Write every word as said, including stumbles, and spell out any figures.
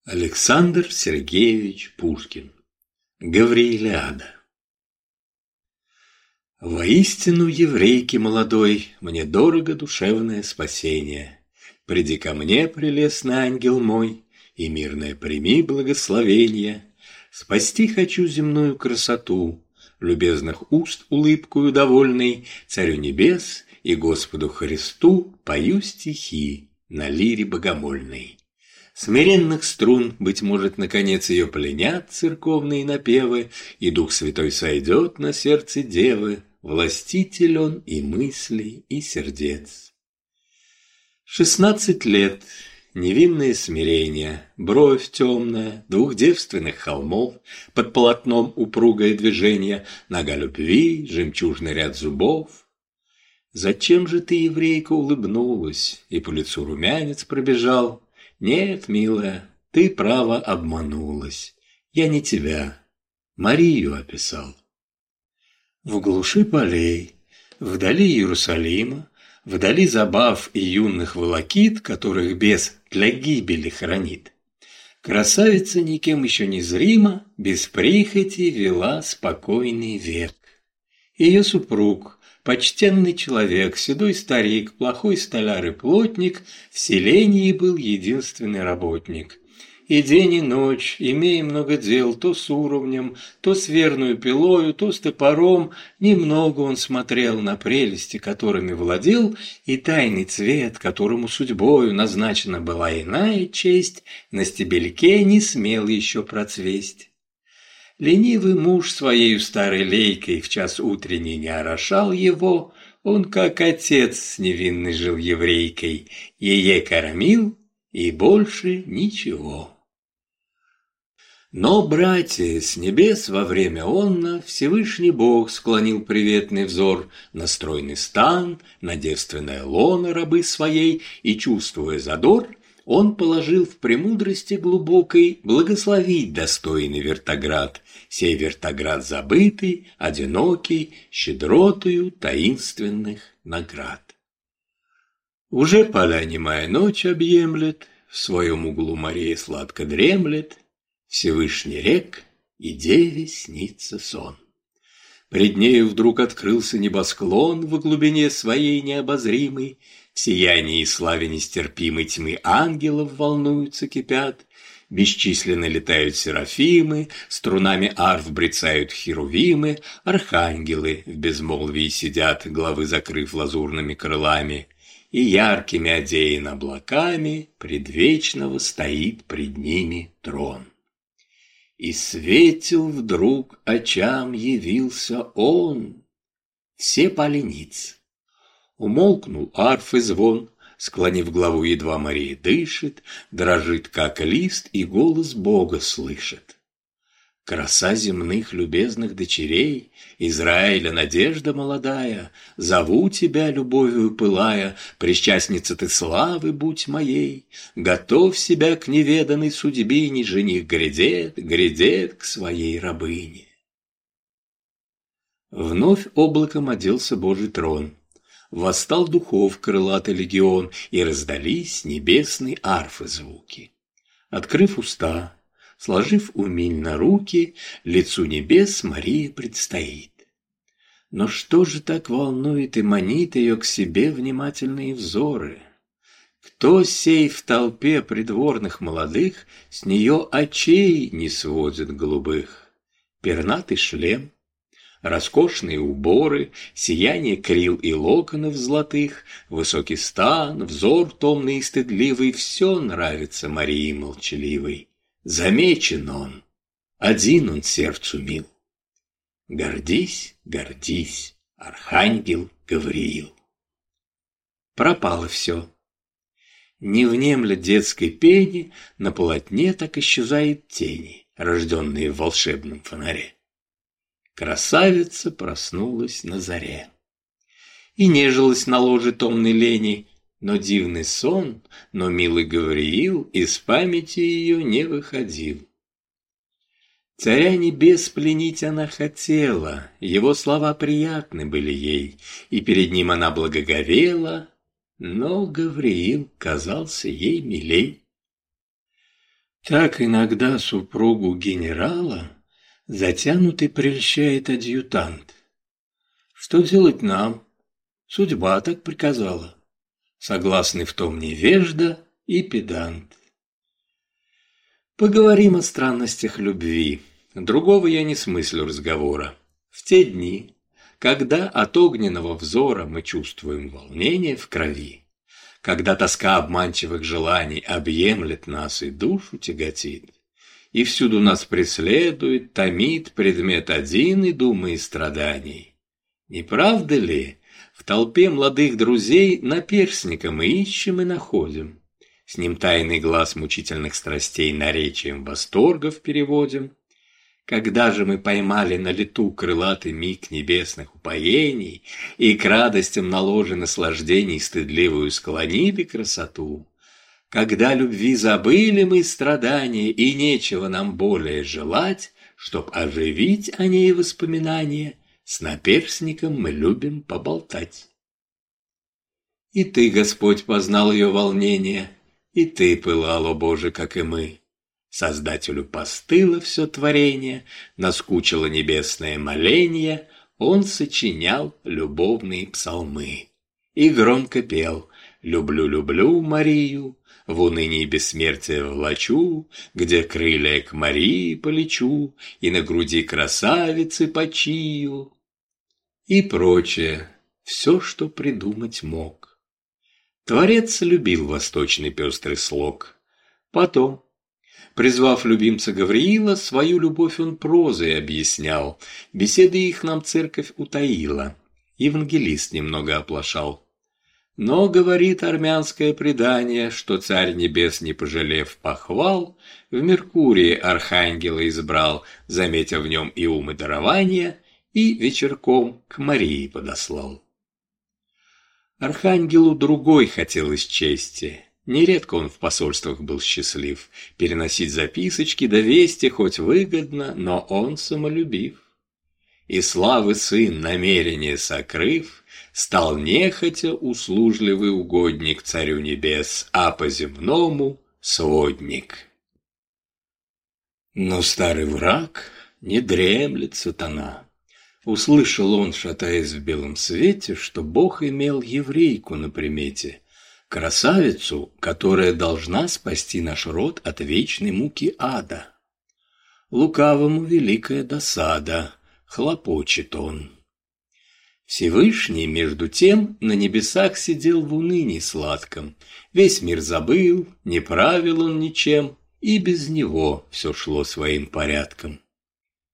Александр Сергеевич Пушкин. Гавриилиада. Воистину, еврейки молодой, мне дорого душевное спасение. Приди ко мне, прелестный ангел мой, и мирное прими благословение. Спасти хочу земную красоту, любезных уст улыбкою довольной, Царю небес и Господу Христу пою стихи на лире богомольной. Смиренных струн, быть может, наконец ее пленят церковные напевы, и Дух Святой сойдет на сердце девы, властитель он и мыслей, и сердец. Шестнадцать лет, невинное смирение, бровь темная, двух девственных холмов, под полотном упругое движение, нога любви, жемчужный ряд зубов. Зачем же ты, еврейка, улыбнулась, и по лицу румянец пробежал? Нет, милая, ты, право, обманулась. Я не тебя, Марию описал. В глуши полей, вдали Иерусалима, вдали забав и юных волокит, которых бес для гибели хранит, красавица никем еще не зрима, без прихоти вела спокойный век. Ее супруг, почтенный человек, седой старик, плохой столяр и плотник, в селении был единственный работник. И день и ночь, имея много дел, то с уровнем, то с верную пилою, то с топором, немного он смотрел на прелести, которыми владел, и тайный цвет, которому судьбою назначена была иная честь, на стебельке не смел еще процвесть. Ленивый муж своею старой лейкой в час утренний не орошал его, он, как отец с невинной жил еврейкой, ее кормил и больше ничего. Но, братья, с небес во время онно Всевышний Бог склонил приветный взор на стройный стан, на девственное лоно рабы своей, и, чувствуя задор, он положил в премудрости глубокой благословить достойный вертоград, сей вертоград забытый, одинокий, щедротою таинственных наград. Уже поля немая ночь объемлет, в своем углу Мария сладко дремлет, Всевышний рек, и деве снится сон. Пред нею вдруг открылся небосклон в глубине своей необозримой, в сиянии и славе нестерпимой тьмы ангелов волнуются, кипят, бесчисленно летают серафимы, струнами арф брецают херувимы, архангелы в безмолвии сидят, главы закрыв лазурными крылами, и яркими одеян облаками предвечного стоит пред ними трон. И светил вдруг очам явился он, все пали ниц. Умолкнул арфы звон, склонив главу, едва Мария дышит, дрожит, как лист, и голос Бога слышит. Краса земных любезных дочерей, Израиля надежда молодая, зову тебя, любовью пылая, причастница ты славы будь моей, готовь себя к неведанной судьбине, жених грядет, грядет к своей рабыне. Вновь облаком оделся Божий трон, восстал духов крылатый легион, и раздались небесные арфы звуки. Открыв уста, сложив умильно руки, лицу небес Мария предстоит. Но что же так волнует и манит ее к себе внимательные взоры? Кто сей в толпе придворных молодых с нее очей не сводит голубых? Пернатый шлем, роскошные уборы, сияние крил и локонов золотых, высокий стан, взор томный и стыдливый, все нравится Марии молчаливой. Замечен он, один он сердцу мил. Гордись, гордись, архангел Гавриил. Пропало все. Не внемля детской пени, на полотне так исчезают тени, рожденные в волшебном фонаре. Красавица проснулась на заре и нежилась на ложе томной лени, но дивный сон, но милый Гавриил из памяти ее не выходил. Царя небес пленить она хотела, его слова приятны были ей, и перед ним она благоговела, но Гавриил казался ей милей. Так иногда супругу генерала затянутый прельщает адъютант. Что делать нам? Судьба так приказала. Согласны в том невежда и педант. Поговорим о странностях любви. Другого я не смыслю разговора. В те дни, когда от огненного взора мы чувствуем волнение в крови, когда тоска обманчивых желаний объемлет нас и душу тяготит, и всюду нас преследует, томит предмет один и думы и страданий. Не правда ли, в толпе молодых друзей наперстника мы ищем и находим, с ним тайный глаз мучительных страстей наречием восторгов переводим? Когда же мы поймали на лету крылатый миг небесных упоений и к радостям на ложе наслаждений стыдливую склонили красоту, когда любви забыли мы страдания и нечего нам более желать, чтоб оживить о ней воспоминания, с наперстником мы любим поболтать. И ты, Господь, познал ее волнение, и ты пылал, о Боже, как и мы. Создателю постыло все творение, наскучило небесное моление, он сочинял любовные псалмы. И громко пел «Люблю, люблю Марию, в унынии бессмертия влачу, где крылья к Марии полечу, и на груди красавицы почию». И прочее, все, что придумать мог. Творец любил восточный пестрый слог. Потом, призвав любимца Гавриила, свою любовь он прозой объяснял, беседы их нам церковь утаила, евангелист немного оплошал. Но, говорит армянское предание, что царь небес, не пожалев похвал, в Меркурии архангела избрал, заметив в нем и ум, и дарование, и вечерком к Марии подослал. Архангелу другой хотелось чести. Нередко он в посольствах был счастлив, переносить записочки до вести хоть выгодно, но он самолюбив. И славы сын, намерение сокрыв, стал нехотя услужливый угодник царю небес, а по-земному сводник. Но старый враг не дремлет сатана. Услышал он, шатаясь в белом свете, что Бог имел еврейку на примете, красавицу, которая должна спасти наш род от вечной муки ада. Лукавому великая досада, хлопочет он. Всевышний, между тем, на небесах сидел в унынии сладком, весь мир забыл, не правил он ничем, и без него все шло своим порядком.